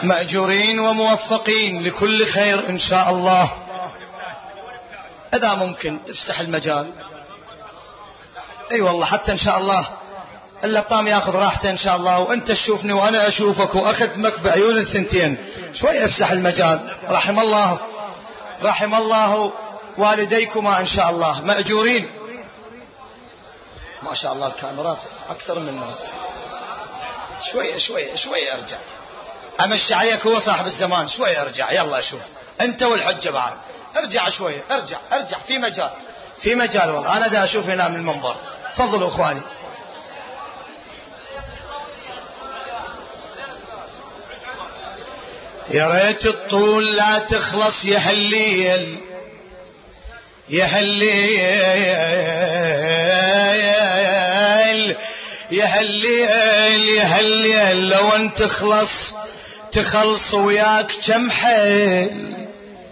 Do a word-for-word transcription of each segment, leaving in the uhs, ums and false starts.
مأجورين وموفقين لكل خير إن شاء الله. إذا ممكن تفسح المجال. أي والله حتى إن شاء الله اللطام ياخذ راحته إن شاء الله، وأنت تشوفني وأنا أشوفك وأخدمك بعيون الثنتين. شوي افسح المجال. رحم الله رحم الله والديكما إن شاء الله مأجورين. ما شاء الله الكاميرات أكثر من الناس. شوية شوية شوية ارجع امشي عليك، هو صاحب الزمان. شوية ارجع يلا شوف انت والحجة بعد. ارجع شوية ارجع ارجع في مجال في مجال والله. انا دا اشوف هنا من المنبر. تفضلوا اخواني. يا ريت الطول لا تخلص يا هالليل يا هالليل يا هالليل يا هالليل لو انت تخلص تخلص وياك كم حيل.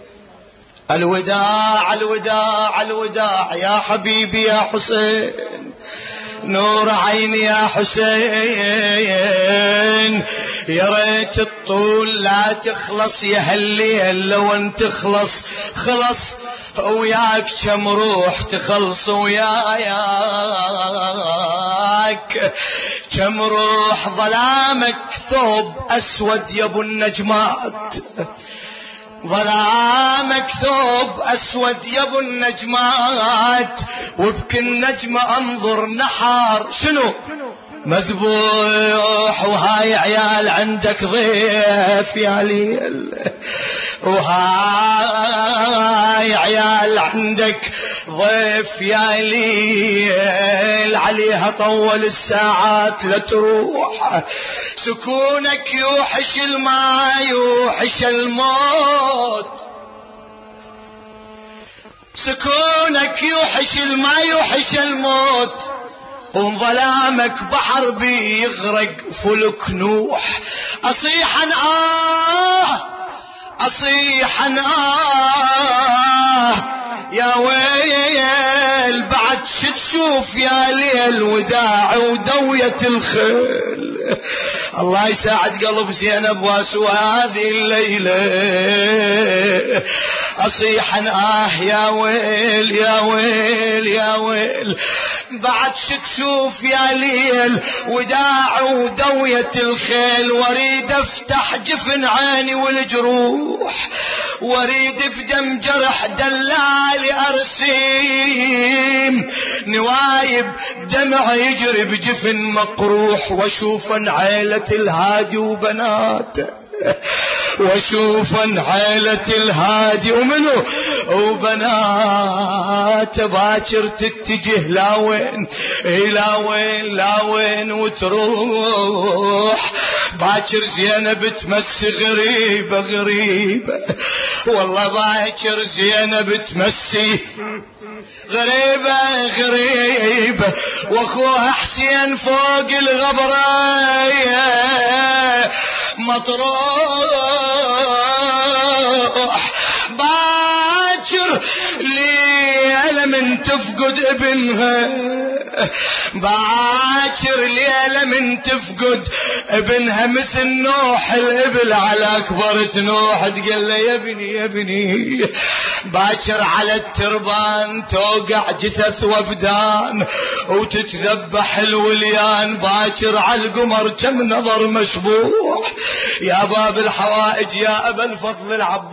الوداع الوداع الوداع يا حبيبي يا حسين، نور عيني يا حسين. يا ريت الطول لا تخلص يا هالليل لو انت تخلص خلص وياك كم روح تخلص وياك كم روح. ظلامك ثوب أسود يا ابو النجمات، ظلامك ثوب أسود يا ابو النجمات، وبكل نجمة انظر نحار شنو مذبوح. وهاي عيال عندك ضيف يا ليل، وهاي عيال عندك ضيف يا ليل، عليها طول الساعات لتروح. سكونك يوحش الماء يوحش الموت، سكونك يوحش الماء يوحش الموت. وظلامك بحر بيغرق فلك نوح. أصيح آه أصيح آه يا ويل بعد شتشوف يا ليل وداع ودوية الخيل. الله يساعد قلب زينب واسوا هذه الليلة. أصيح آه يا ويل يا ويل يا ويل بعد شتشوف يا ليل وداع ودوية الخيل. وريد افتح جفن عيني والجروح، وريد بدم جرح دلالي أرسيم، نوايب دمع يجري بجفن مقروح. واشوفن عيلة الهادي وبناته، واشوفن عيلة الهادي ومنه وبنات باكر تتجه لا وين لا وين لا وين وتروح. باكر زينب تمسي غريبة غريبة والله، باكر زينب تمسي غريبة غريبة. واخوها حسين فوق الغبرة مطروح. باكر ليلة من تفقد ابنها، باكر ليلة من تفقد ابنها مثل نوح الابل على كبرت نوح. تقول له يا ابني يا ابني. باكر على التربان توقع جثث وابدان وتتذبح الوليان. باكر على القمر كم نظر مشبوح. يا باب الحوائج يا ابا الفضل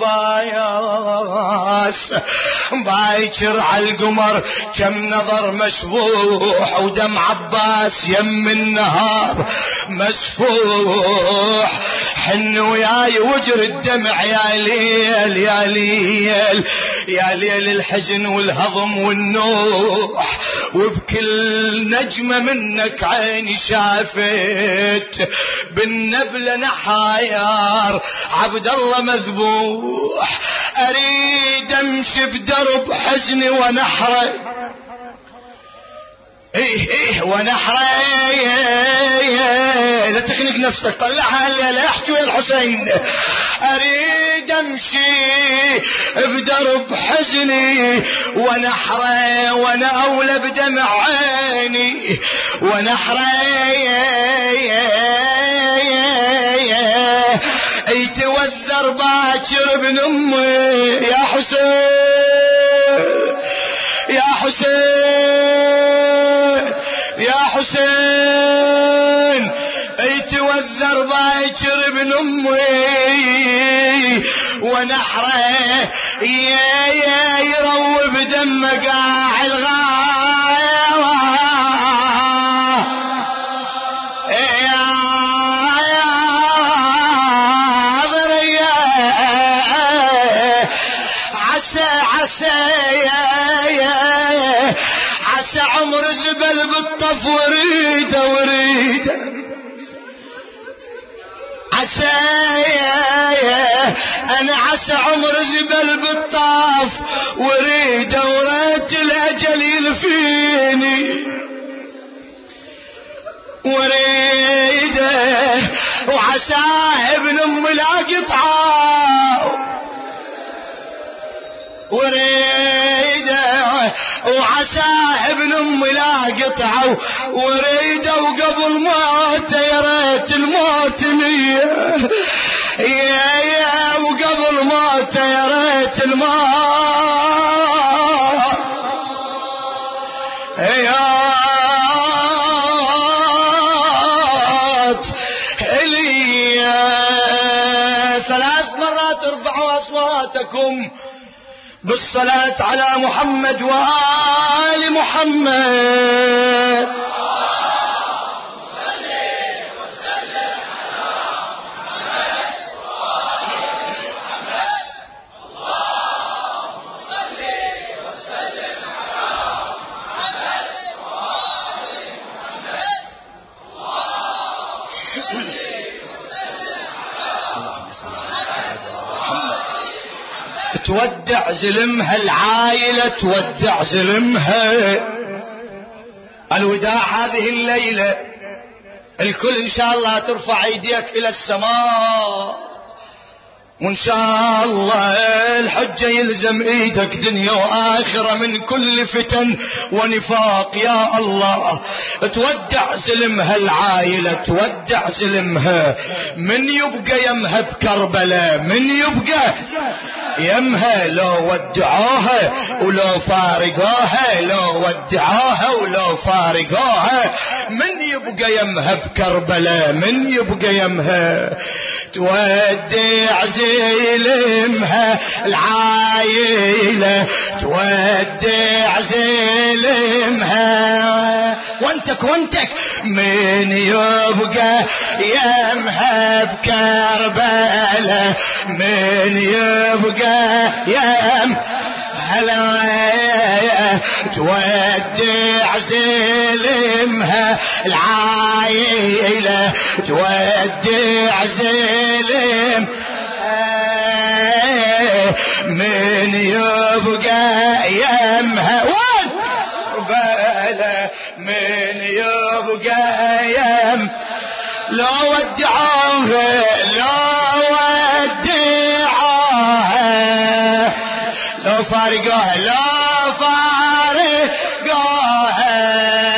العباس. باكر على القمر كم نظر مشبوح، ودم عباس يم النهار مسفوح. حن وياي وجر الدمع يا ليل يا ليل يا ليل الحزن والهضم والنوح. وبكل نجمة منك عيني شافت بالنبلة نحايار عبد الله مذبوح. اريد امشي بدرب حزني ونحره ايه ايه ونحره لا تخنق نفسك طلعها لا يحجوا الحسين. اريد امشي بدرب حزني ونحره وانا اولى بدمع عيني ونحره. اي توذر باكر ابن امي يا حسين يا حسين يا حسين اي توذر باكر ابن امي ونحره يا يا يروب دم قاع الغاية يا يا ضريا عسى عسى يا يا عسى عمر زبل بالطف وريده وريده عسى يا يا انا عسى عمر زبل بالطاف وريده وريت الاجل يلفيني وريده وعسى ابن ام لا قطعه وريده وعسى ابن ام لا قطعه وريده وقبل موته يا ريت الموت ليا يا يا وقبل موته يا ريت الموت يا ثلاث مرات ارفعوا اصواتكم بالصلاة على محمد وآل محمد. تودع زلمها العائلة تودع زلمها الوداع هذه الليلة الكل ان شاء الله ترفع ايديك الى السماء وان شاء الله الحجة يلزم ايدك دنيا واخرة من كل فتن ونفاق يا الله. تودع زلمها العائلة تودع زلمها من يبقى يمها بكربلاء من يبقى يمها لو ودعوها ولو فارقوها لو ودعوها ولو فارقوها من يبقى يمها بكربلاء من يبقى يمها تودع زلمها العايلة تودع زلمها وانتك وانتك من يبقى يمها بكربلاء من يبقى يم هلا تودع زلمها العايلة تودع زلم من يبقى يمها وكربلاء من يبقى يم لو ودعوها لو ودعوها لو فارقوها لو فارقوها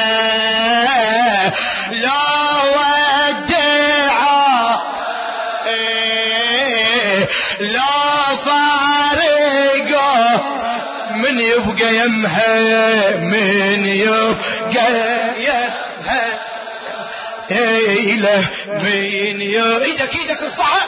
لو ودعوها لو فارقوها من يبقى يمها من يبقى يمها ايله من يبقى ايدك ايدك ارفعها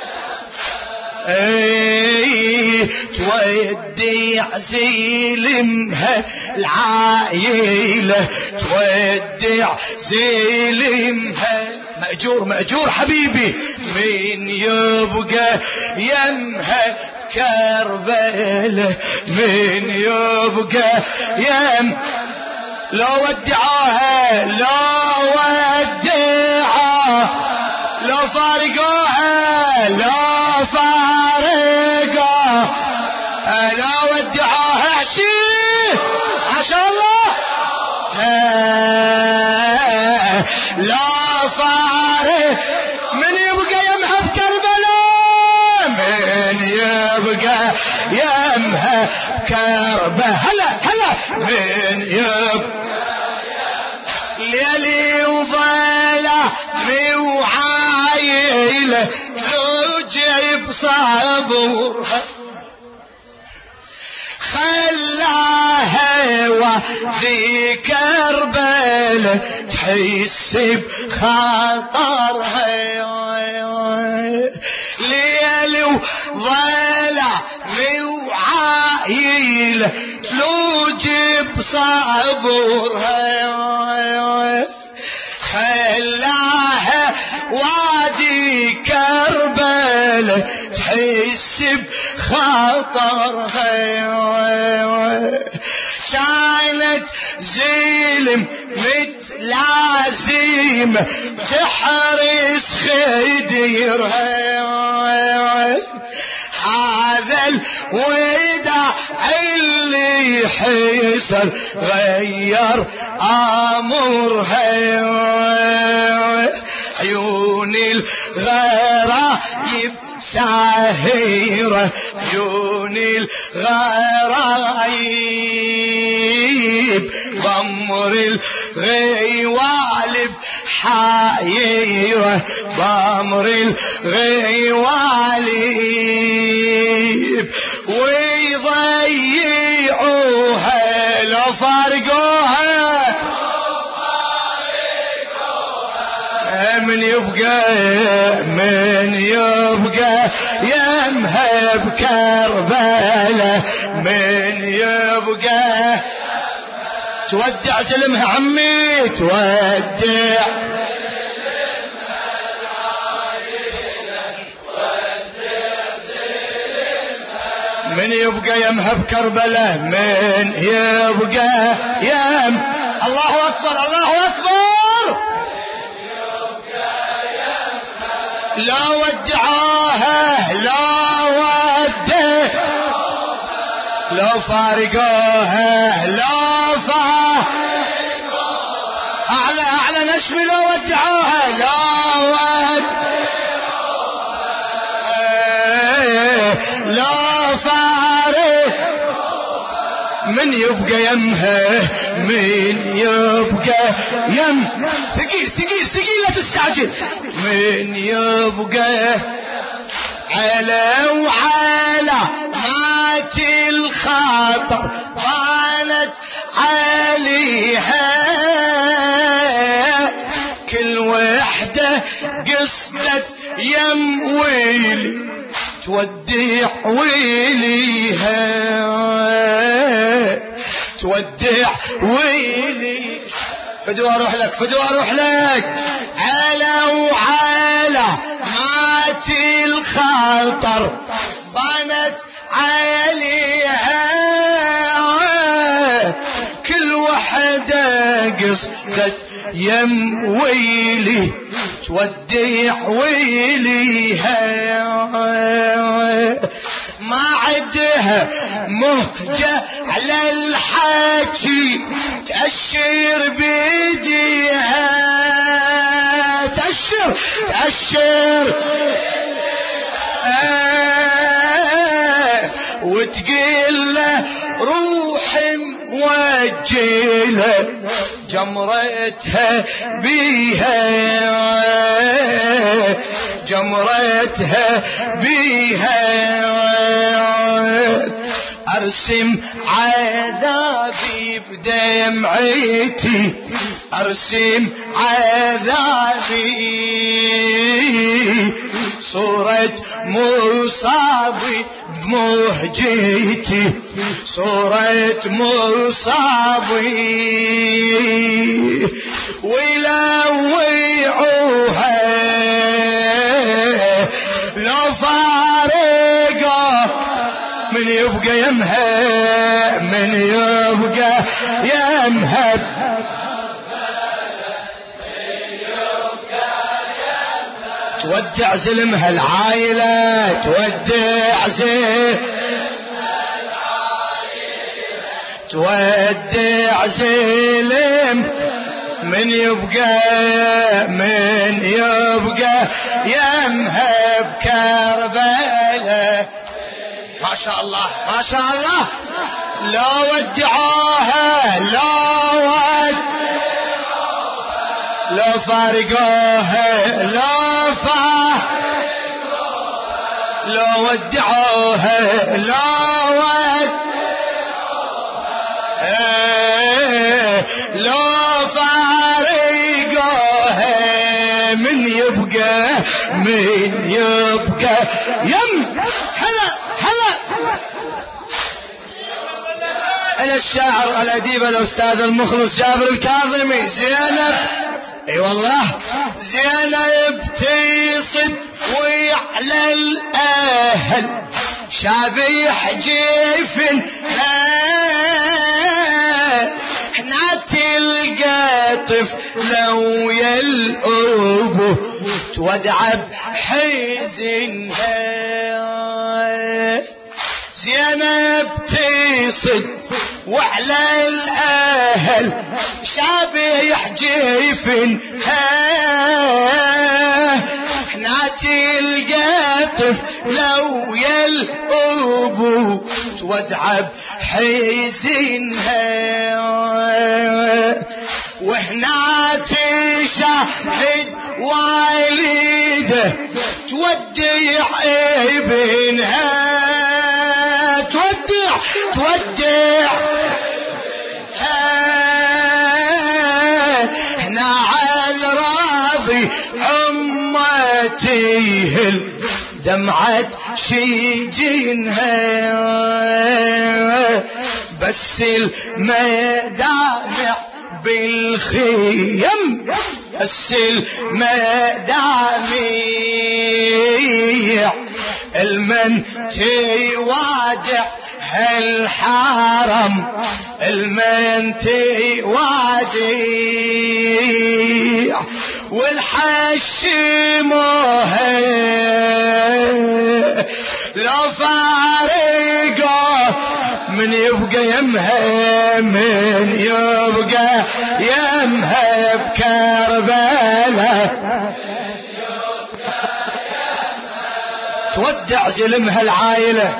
اي تودع زلمها العايلة تودع زلمها مأجور مأجور حبيبي من يبقى يمها كربلاء من يبقى يم لو ودعوها لو ودعوها لو فارقوها لو فارقوها لو ودعوها عشي عشان الله لا فارق من يبقى يمها بكربلاء من يبقى يمها بكربلاء هلا هلا من يبقى ليلي وظلامي وعايلة زوجي بصعب صبورها خلاها وذي كربل تحس بخطرها ليل وضلع وعايل تلوج بصبورها خلاها وادي كربل تحس بخطرها كانت زلم متلازم تحرس خديرها هذا الوداع اللي حصل غير امرها عيون الغرايب ساهرة عيون الغرايب ضمر الغيوالب حايرة ضمر الغيوالب ويضيعوها لو فارقوها من يبقى من يبقى يمها بكربلة من يبقى تودع زلمها عمي تودع من يبقى يمها بكربلة من يبقى يم الله أكبر الله أكبر لا ودعوها لا ودع لو فارقوها لا فارقوها أعلى أعلى نشمي لو ودعوها لا ودعوها لا فارق من يبقى يمها من يبقى يم ثقيل ثقيل ثقيل لا تستعجل من يبقى على وعلى مات الخطر بانت عليها كل وحدة قصدت يم ويلي تودع ويليها تودع ويلي فدوا اروح لك فدوا اروح لك على وعلى مات الخطر بانت عليها كل وحدة قصدت يم ويلي تودع ويليها ما عدها مهجة على الحكي تأشر بيديها تأشر تأشر آه وتقول له روح موجله جمرتها بيها جمرتها بيها ارسم عذابي بدمعتي ارسم عذابي صورة مصابي بمهجتي صورة مصابي ويلوعوها لو فارقه من يبقى يمها من يبقى يمها تودع زلمها العائلة تودع زلمها العائلة تودع زلم من يبقى من يبقى يمها بكربلة ما شاء الله ما شاء الله لا ودعوها لا ود لا فارقوها لا فارقوها لو ودعوها لو ودعوها لو فارقوها من يبقى من يبقى يم. هلا هلا إلى الشاعر الأديب الأستاذ المخلص جابر الكاظمي. زينب اي والله زينب تصد ويعلى الأهل شابيح جيفن هنا تلقى طفلة يلقبه تودع بحزنها. زينب تصد وعلى الأهل شابيح جيفن هنا تلقى طفلة يلقبه تودع بحزنها. وهنا تشاهد والده تودع ابنها تودع تودع هنا على الراضي عمتيه دمعت شيجينها بس المدامع بالخيم بس المدامع المن توادع هالحرم المن توادع والحشموها لو فارقه من يبقى يمها من يبقى يمها بكربلاء تودع زلمها العائلة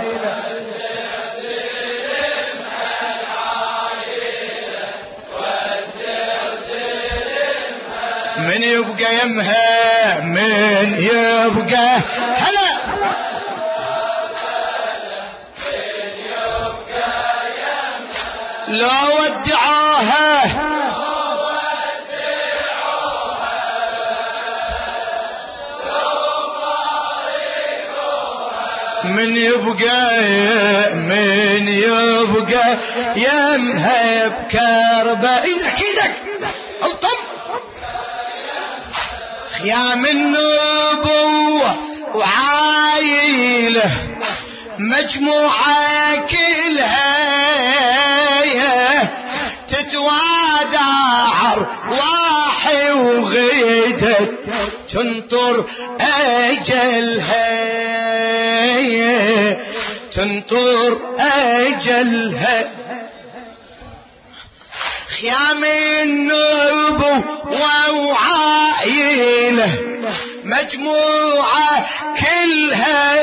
من يبقى يمها من يبقى هلا لا ودعوها من يبقى من يبقى يمها بكربة. ايدك ايدك الطم خيام النبوة وعايله مجموعة كلها تتوادع ارواحي وغيدت تنطر اجلها تنطر اجلها. خيام النبوة وعائله مجموعة كلها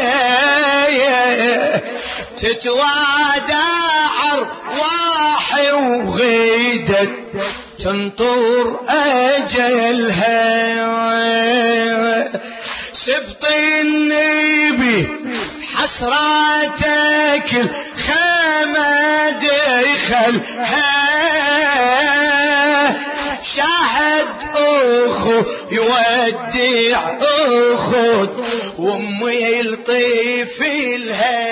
تتوادع ارواحي وغيدت تنطر اجلها. سبط النبي حسراتك الخمد يخلها شاهد اخو يودع اخو وامي الطفلها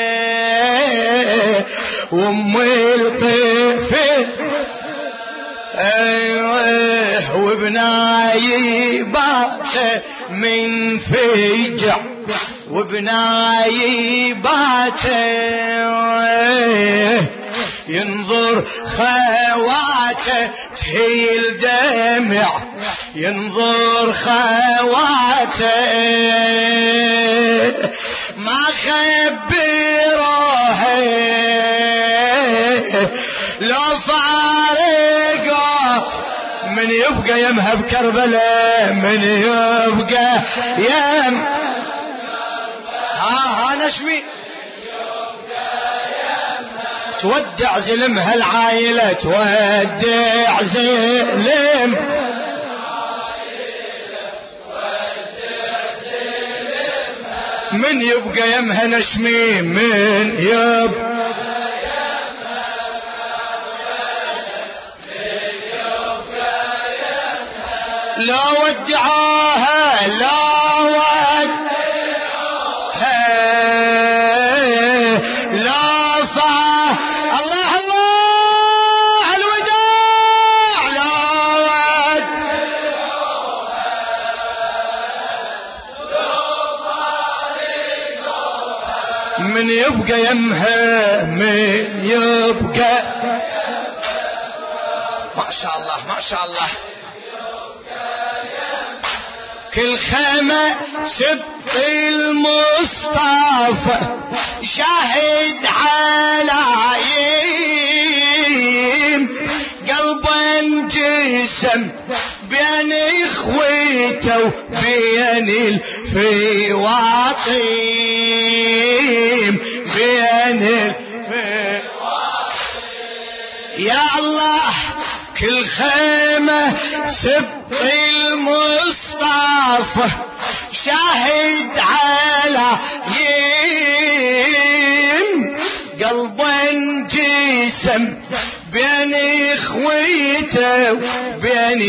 وامي الطفل ايوه وبناي بات من فجع وبناي بات ينظر خواته تهيل دمع ينظر خواته ما خبروها لو فارقه من يبقى يمها بكربلاء من يبقى يم ها ها نشوي تودع زلمها العائلة تودع زلم من يبقى يمها نشمي من يبقى لا ودعاها لا ودعاها لا فا الله الله الوداع لا ودعاها من يبقى يمها من يبقى ما شاء الله ما شاء الله كل خيمة سبط المصطفى شاهد علايم قلبا جسم بين اخوته وبين الفواطيم بين الفواطيم يا الله كل خيمة سبط المصطفى شاهد على يم قلبا جسم بين اخويته وبين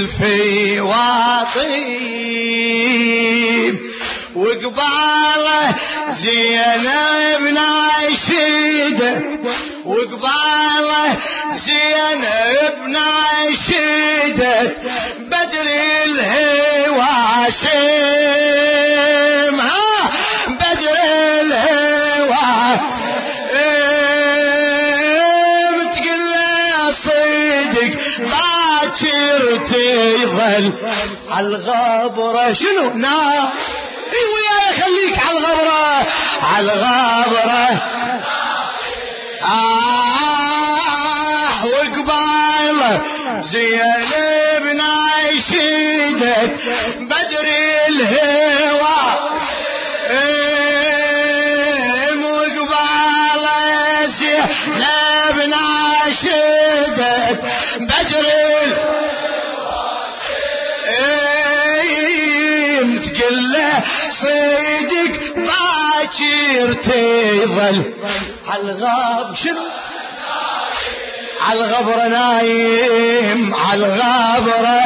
الفواطيم وقباله زينب ناشدت وقباله زينب ناشدت بدر الهواشم ها بدر الهواشم تقول له صدق باكر تظل عالغبرة شنو نار ايوه يا خليك عالغبرة عالغبرة آه وقباله زينب ناشدت بدر الهوى وقباله زينب ناشدت بدر الهوى تقول له صدق باكر تظل عالغاب شنو عالغبرة نايم عالغبرة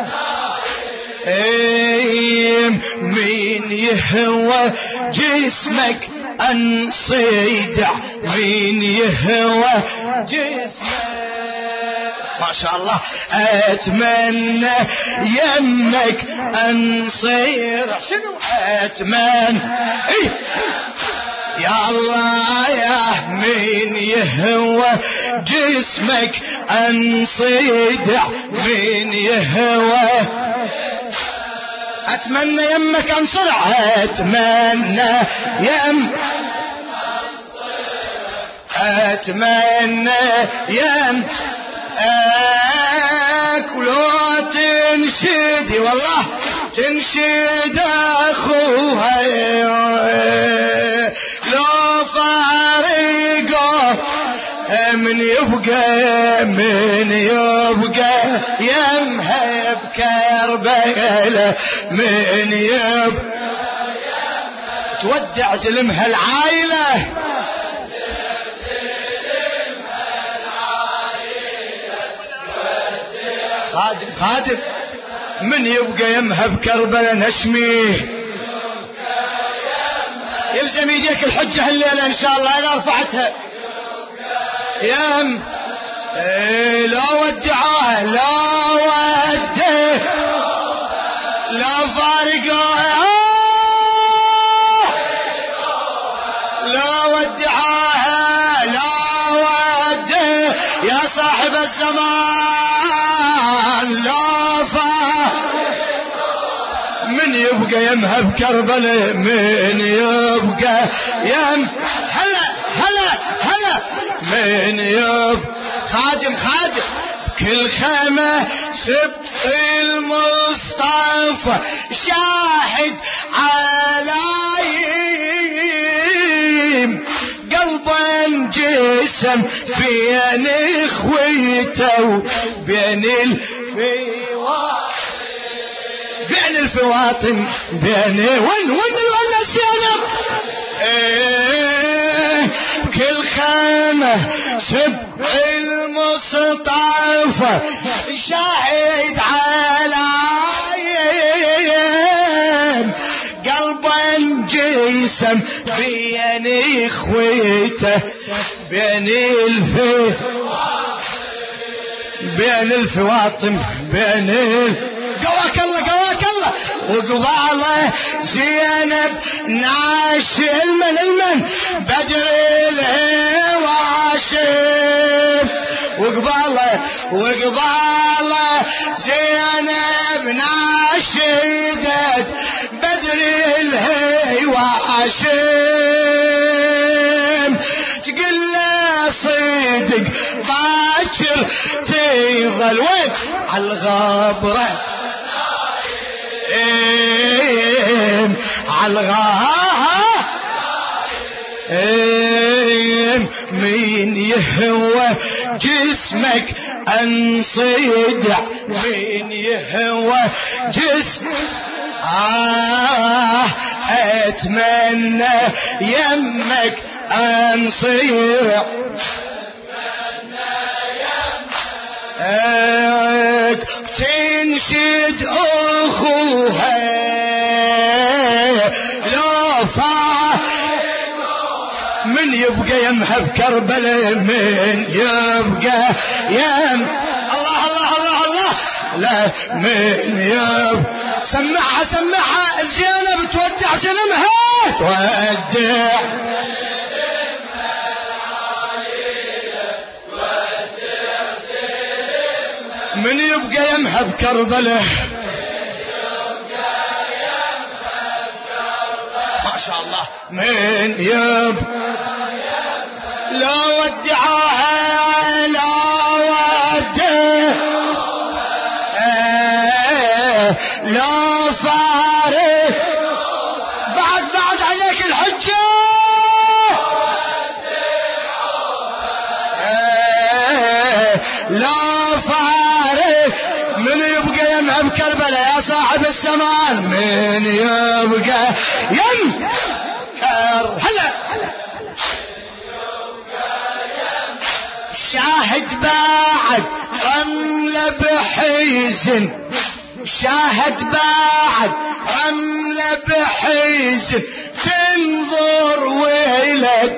ايم مين يهوى جسمك انصيدع مين يهوى جسمك ما شاء الله اتمنى يمك انصير شنو اتمنى ايه يا الله يا مين يهوى جسمك انصيدع مين يهوى اتمنى يمك انصرع اتمنى يم اتمنى يم اك ولو تنشدي والله تنشد اخوها لو فارقه من يبقى من يبقى يمها بكربلاء من يبقى تودع زلمها العائلة خادم خادم من يبقى يمها بكربلاء نشميه يلزم يديك الحجة الليلة ان شاء الله انا رفعتها يم إيه لا ودعاها لا وده لا فارقها لا ودعاها لا وده يا صاحب الزمان لا فارقها من يبقى يمها بكربلاء من يبقى يم هلا هلا هلا من يب خادم خادم كل خيمة سبط المصطفى شاهد علايم قلبا جسم بين اخويته بين الفواطم بين الفواطم بين وين وين الونس زينب ايه كل خيمة سبع المصطفى شاهد على عين قلبا جسم بين اخويته بين الفي بين الفواطم بين ال... قواك الله قواك الله وقباله زينب ناش المن المن بدر الهواشم وقباله وقباله زينب ناشدت بدر الهواشم تقول له صدق باكر تظل وين عالغابرة ايه عالغابرة ايه مين يهوى جسمك انصدع مين يهوى جسمك آه اتمنى يمك انصيع تنشد اخوها لو فا من يبقى يمها بكربلاء من يبقى يم الله الله الله الله لا من يبقى سمعها سمعها زينب تودع سلمها تودع من يبقى يمها بكربلاء ما شاء الله من يبقى لا ودعاها لا ودع لا فارق بعد بعد عليك الحجة لا فارق من يبقى يمها بكربلاء يا صاحب الزمان من يبقى يم كر هلا شاهد بعد رملة بحزن شاهد بعد رملة بحزن تنظر ويلك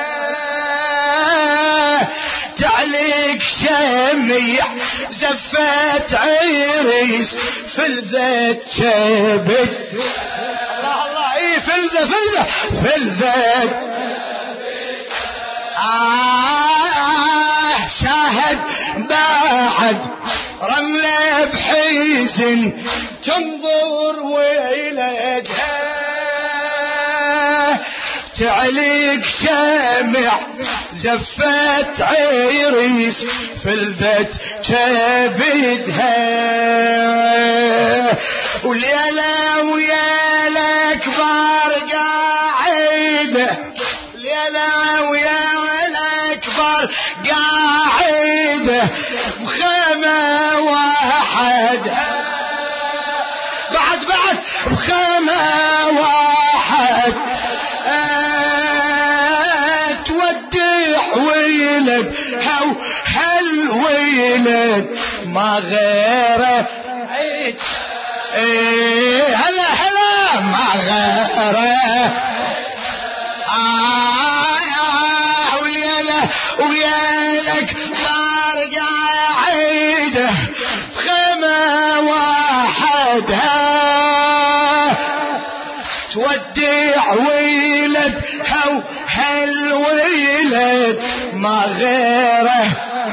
تعليق شميع زفت عريس فلذت شبت الله الله اي فلذة فلذة فلذت آه شاهد بعد رملة بحزن تنظر ويلدها تعليق شمع زفت عريس فلذت كبدها وليلا ويا كبار قاعده ليلا ويا كبار قاعده بخيمه واحد بعد بعد بخيمه واحد تودع ويلد هو هل ويلد ما غيره ايه هلا هلا ما غيره آه وليله ويالك صار قاعده بخيمه واحدها تودع ويلد هو هالويلد ما غيره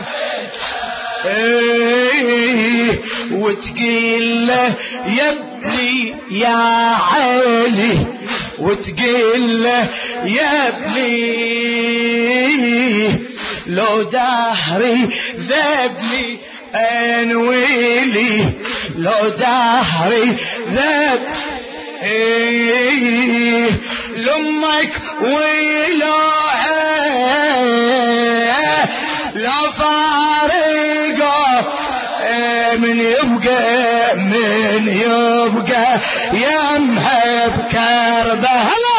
ايه وتقيل له يا ابني يا علي وتقيل له يا ابني لو دهري ذبني انويلي لو دهري ذب ايه لامك ويلوها لا فارقه من يبقى من يبقى يمها بكربه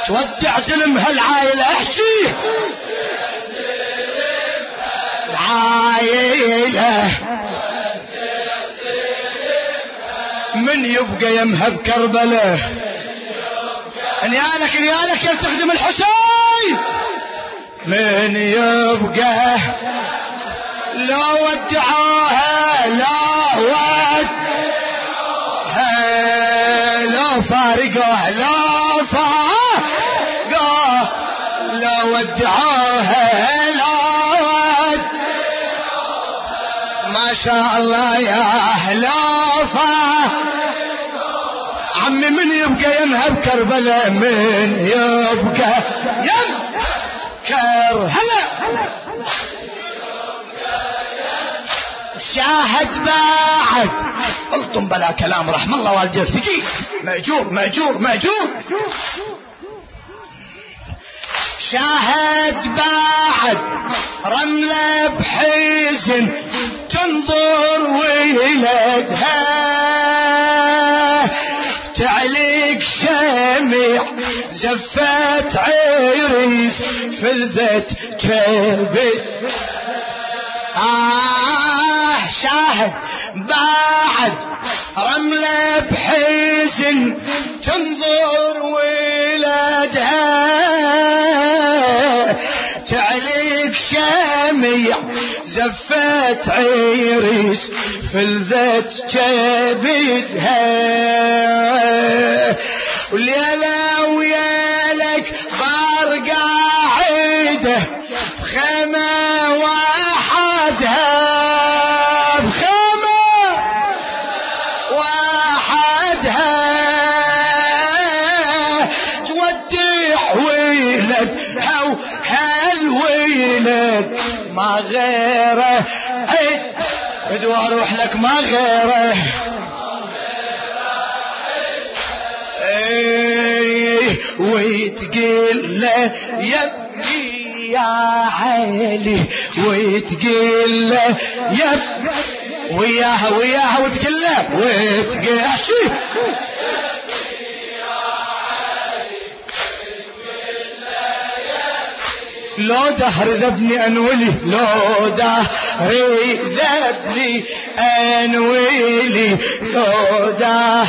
تودع زلم هالعائلة احكي العائلة من يبقى يمها بكربلة نيالك نيالك يا تخدم الحسين من يبقى لا ودعوها لا ودعوها لا فارقوها لا فارقوها لا ودعوها لا ما شاء الله يا أهلا عمي من يبقى يمها بكربلة من يبقى يم كر هلا شاهد بعد قلتم بلا كلام رحم الله والدي الفقيه مأجور مأجور مأجور شاهد بعد رملة بحزن تنظر ولدها تعليق شمع زفت عريس فلذت كبد آه شاهد بعد رملة بحزن تنظر ولدها تعليق شمع زفت عريس فلذت كبدها وليلا ويالك بار قاعده بخيمه وحدها بخيمه وحدها تودع ولدها وهالولد ما غيره بدو اروح لك ما غيره ايه ويتقل له يبكي يا علي ويتقل له يبكي وياها وياها وتقل له وتقل لو دهر ذبني انولي لو دهري ذبني انولي لو دهر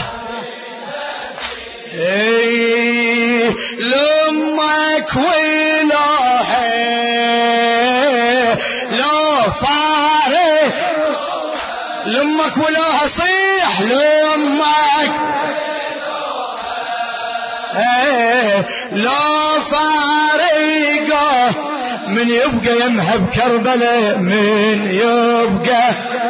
ايه لامك ويلوها لو فارق لامك ولاها صيح لامك ايه لو فارقه من يبقى يمها بكربلة من يبقى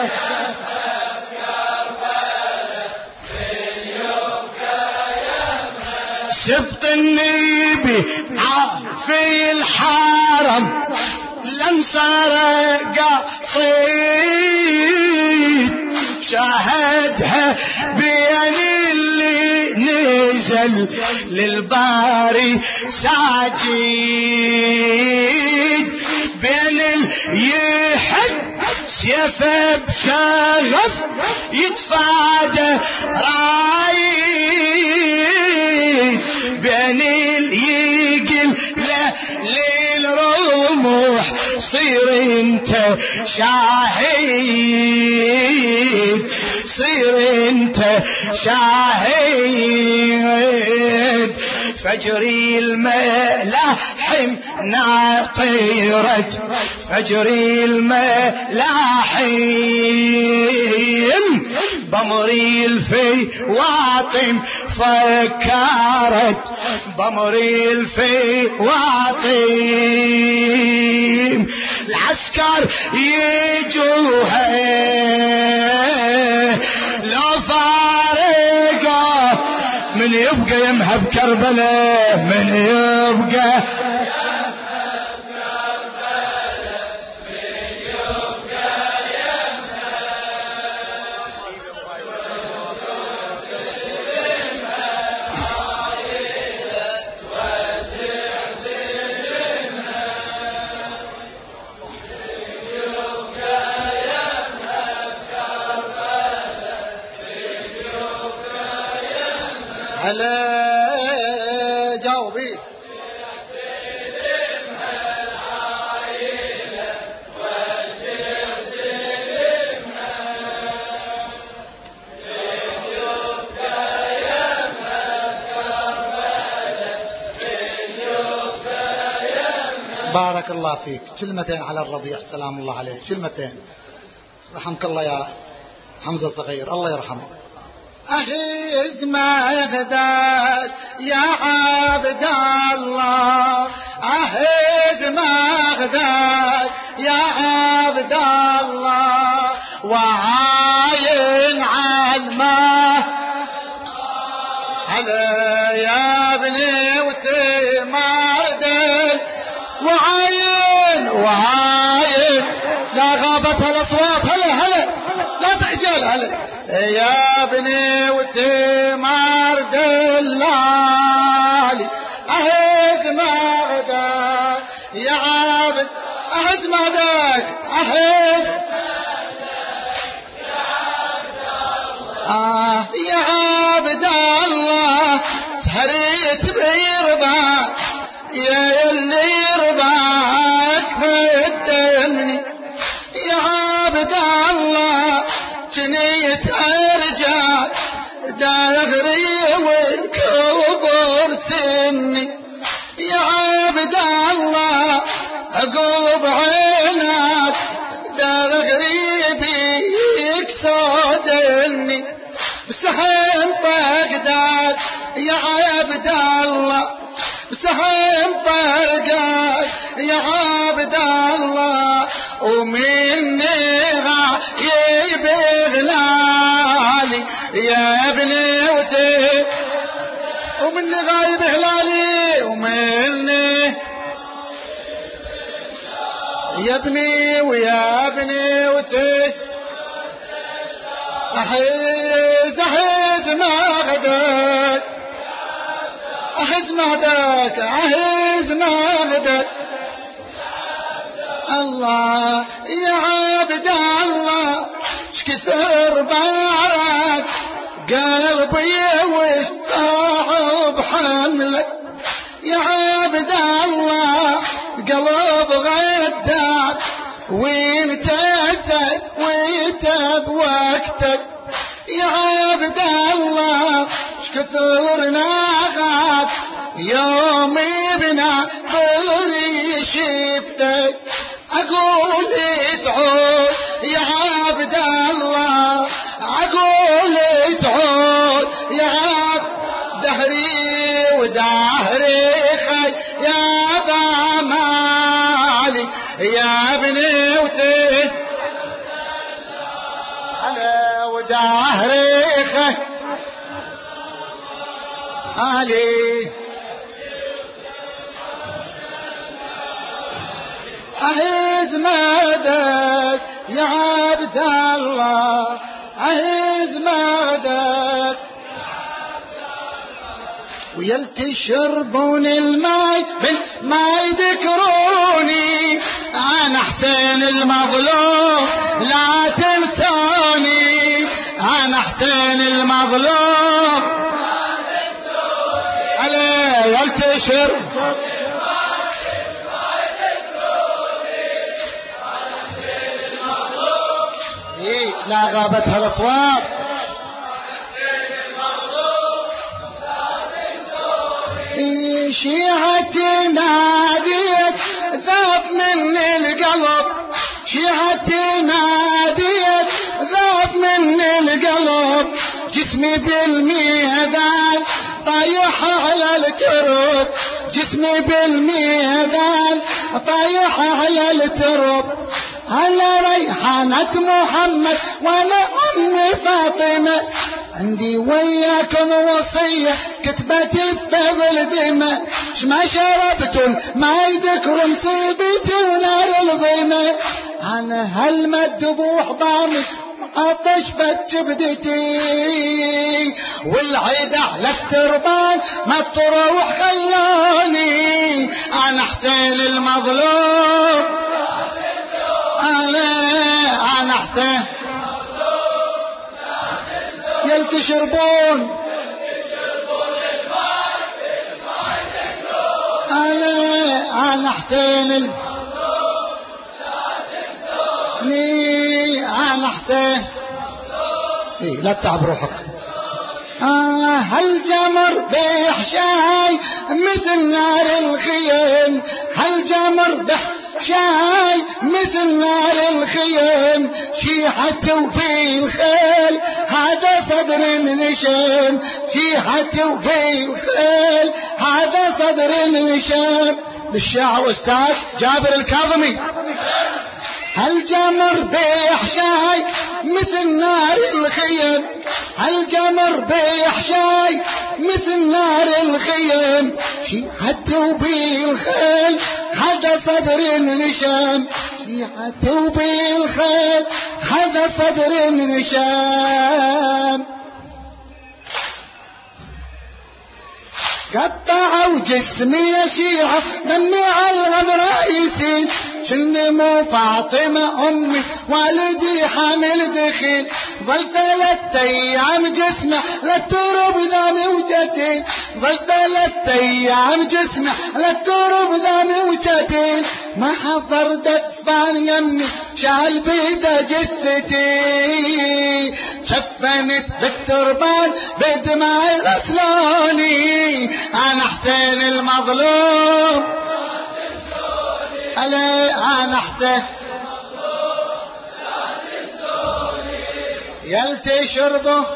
سبط النبي عافي الحرم الانصار قصيد شاهدها بين اللي نزل للباري ساجد بين اللي يحب سيفه بشغف يتفادى رايد بين اللي يقل له للرموح صير انت شاهد صير انت شاهد فجري الملاحم ناطيرت فجري الملاحم بمري الفي واطم فكرت بمري الفي واطم العسكر يجوها لو فارقه من يبقى يمها بكربلة من يبقى هلا جاوبي بارك الله فيك. كلمتين على الرضيع سلام الله عليه، كلمتين. رحمك الله يا حمزة صغير، الله يرحمه. أهز ما يهداك يا عبد الله، أهز ما يهداك يا عبد الله، وعاين علمه هلا يا ابني وثمار دل، وعاين وعاين لا غابت هالاصوات، هلا هلا لا تخجل، هلا يا ابني وثمار دلالي، اهز ما غداك يا عبد، اهز ما غداك، اهز آه يا عبد الله، سهريت بيرباك يا اللي يرباك هدمني يا عبد الله، جنيت ارجع دغري والكبر سني يا عبد الله، عقوب عينك دغري بيك صدني، بسهم فقدك يا عبد الله، بسهم فقدك يا عبد الله، ومني غايب هلالي يا ابني وثي، ومني غايب هلالي، ومني يا ابني ويا ابني وثي، احز احز ما غدك، احز ما غدك، احز ما غدك الله يا عبد الله، شكثر بارك قلبي واشتاع بحملك يا عبد الله، قلب غداك وانت اسد وانت بوقتك يا عبد الله، شكثر ناغاك يومي بنا ضري شفتك، اقول تعود يا عبد الله، اقول تعود يا عبد دهري ودهري خي يا ابا مالي يا ابني وثي، على ودهري خي علي، أهز مدك يا عبد الله، أهز مدك، ويلتشربون الماي من ما يذكروني، أنا حسين المظلوم لا تنسوني، أنا حسين المظلوم لا تنسوني، عليه يلتشرب لا غابت هالاصوات، شيعتي ناديت ذاب من القلب، شيعتي ناديت ذاب من القلب، جسمي بالميدان طايح على الترب، جسمي بالميدان طايح على الترب، على ريحانة محمد وانا امي فاطمة، عندي وياكم وصية كتبت بفضل دماء، شما شربتم ما يذكر مصيبتي ونار الظيمة، انا هالمذبوح ضامي عطش بجبدتي، والعيد على التربان ما تروح خلوني، انا حسين المظلوم، انا انا حسين يلتشربون انا انا حسين ال... انا حسين إيه لا تتعب روحك، آه هالجمر بيحشاي مثل نار الخيم، هالجمر بيحشاي مثل نار الخيم، شيحته وفي الخيل هذا صدر نشم، شيحته وفي الخيل هذا صدر نشم. للشاعر أستاذ جابر الكاظمي. هالجمر بيحشاي مثل نار الخيم، هالجمر بيحشاي مثل نار الخيم، شيعته بالخيل هذا صدر نشم، شيعته بالخيل هذا صدر نشم. قطعوا جسمي يا شيعة دمي على الغبرة يسيل، شن مو فاطمة أمي والدي حامل دخيل، ظل ثلاث أيام جسمه للترب ذامي وجتين، ظل ثلاث أيام جسمه للترب ذامي وجتين، ما حضر دفان يمي شال بيده جثتي، شفنت بالتربان بدماء غسلوني، أنا حسين المظلوم علي، أنا حسين يلتي شربه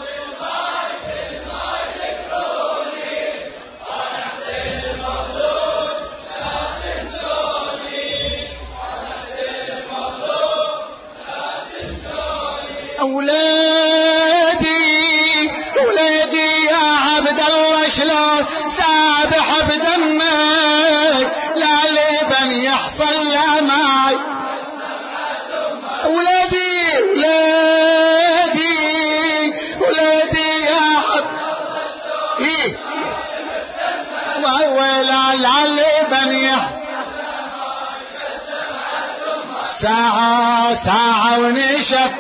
أولادي أولادي يا عبد الله شلون سابح بدمك لا لبن يحصل لا معي، أولادي أولادي أولادي يا عبد إيه ولا لا لبن يحصل ساعة ساعة ونشف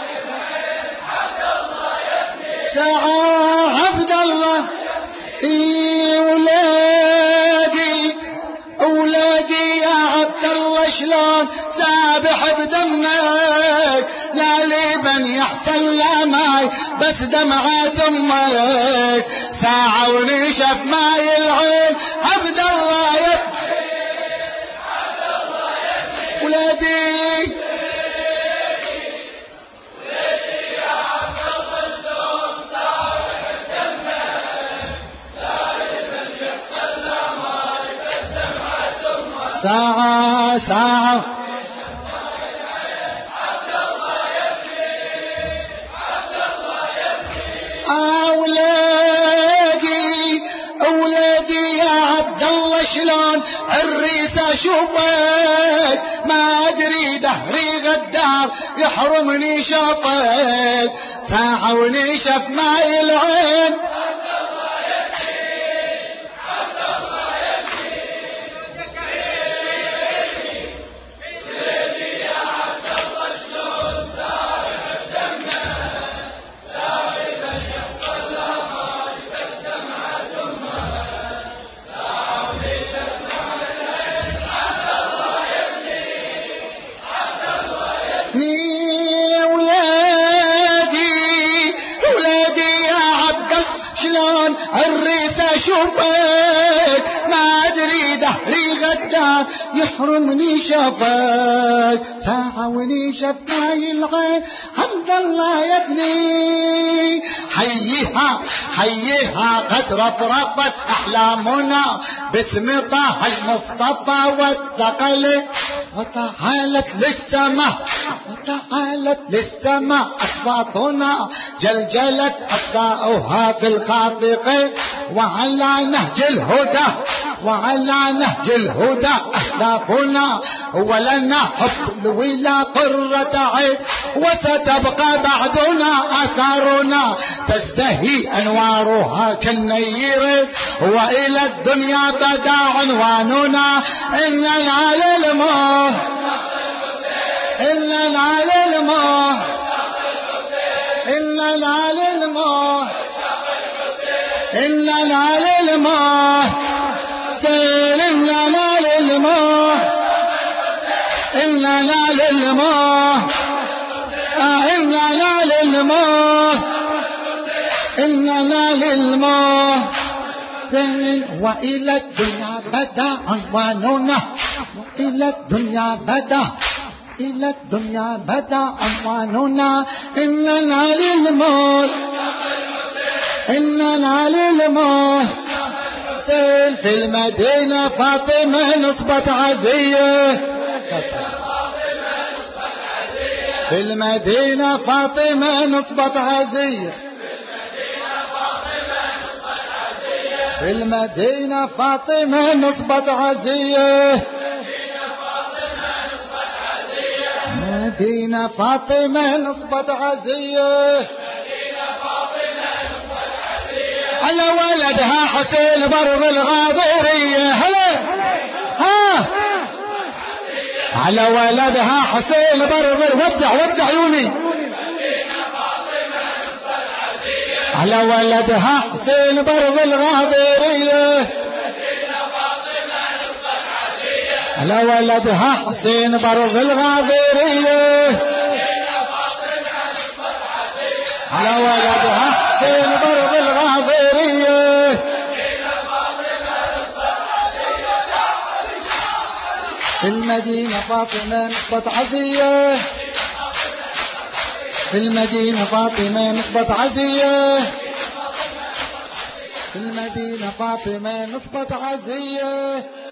ساعة عبد الله. إيه ولادي أولادي يا عبد الله شلون سابح بدمك لا لبن يحصل لا ماي بس دمعة أمك، ساعة ونشف ماي العين عبد الله يا ولادي ساعة ساعة أولادي أولادي يا عبد الله شلون الريسة شوفك ما أدري دهري غدار يحرمني شوفك، ساعة ونشف ماي العين شوفك ما أدري دهري غدار يحرمني شافك، ساعة ونشف ماي العين حمد الله يا ابني. حيها حيها قد رفرفت أحلامنا باسم طه المصطفى والثقل، وتعالت للسماء وتعالت للسماء أصواتنا جلجلت أضاؤها في الخافقين، وعلى نهج الهدى وعلى نهج الهدى أسلافنا، ولنا حب ولا قرة عين وستبقى بعدنا آثارنا تزدهي أنوارها كالنير، وإلى الدنيا بدا عنواننا إننا للموت إننا للموت إننا للموت إننا للموت سير إننا للموت إننا للموت إننا للموت إننا للموت وإلى الدنيا بدا عنواننا وإلى الدنيا بدا إلى الدنيا بدا عنواننا إننا للموت إننا للموت في المدينة فاطمة نصبت عزية في المدينة فاطمة نصبت عزية في المدينة فاطمة نصبت عزية مدينة فاطمة نصبت عزية على ولدها حسين برض الغاضرية هلا ها على ولدها حسين برض ودع ودع عيوني على ولدها حسين برض الغاضرية على ولدها حسين برض الغاضرية على ولدها حسين برض الغاضرية في المدينة فاطمة نصبت عزية في المدينة فاطمة نصبت عزية في المدينة فاطمة نصبت عزية